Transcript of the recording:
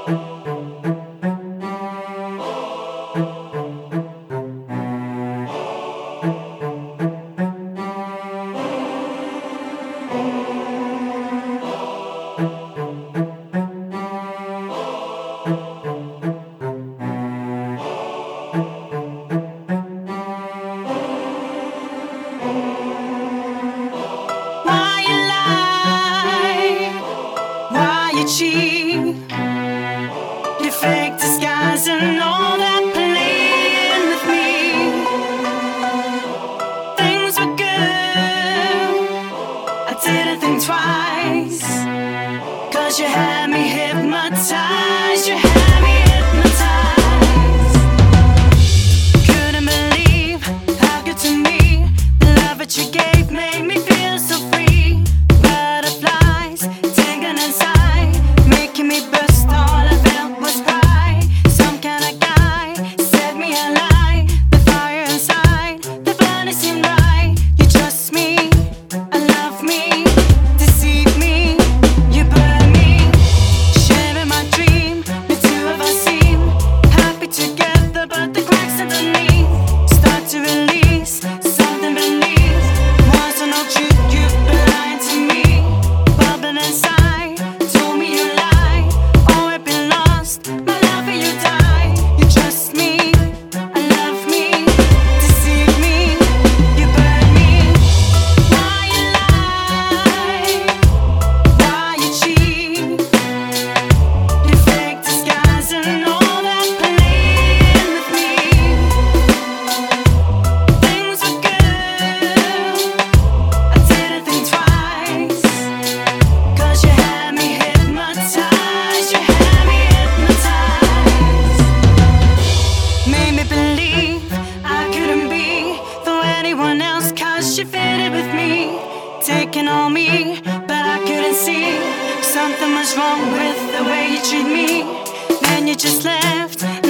Why you lie? Why you cheat? You fake disguise and all that playing with me. Things were good, I didn't think twice. 'Cause you had me hypnotized, you had me hypnotized. Couldn't believe how good to me the love that you gave made me feel so free. Butterflies tingling inside, making me burst. All I felt was pride. Some kind of guy set me alight. The fire inside, the burning seemed right. You trust me, I love me, deceive me, you burn me. Sharing my dream, the two of us seem happy together, but the cracks underneath start to release something beneath. Wasn't no truth, you've been lying to me. Bubbling inside, told me you lied. Oh, I've been lost, my love for you died. You trust me, I love me, deceive me, you burn me. Why you lie? Why you cheat? You fake disguise and all that playing with me. Things were good, I didn't think twice. 'Cause you had me hypnotized, you had me hypnotized. Made me believe I couldn't be for anyone else, 'cause you fitted with me, taking on me, but I couldn't see something was wrong with the way you treat me. Then you just left.